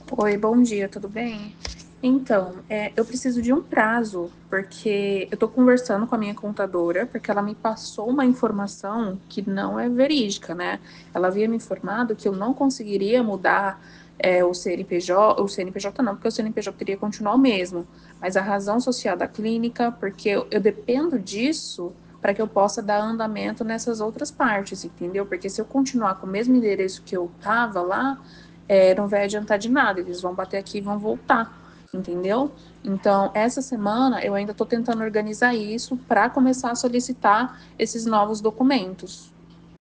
Oi, bom dia, tudo bem? Então, eu preciso de um prazo, porque eu tô conversando com a minha contadora, porque ela me passou uma informação que não é verídica, né? Ela havia me informado que eu não conseguiria mudar, o CNPJ não, porque o CNPJ teria que continuar o mesmo, mas a razão social da clínica, porque eu dependo disso para que eu possa dar andamento nessas outras partes, entendeu? Porque se eu continuar com o mesmo endereço que eu tava lá, não vai adiantar de nada, eles vão bater aqui e vão voltar, entendeu? Então, essa semana eu ainda estou tentando organizar isso para começar a solicitar esses novos documentos.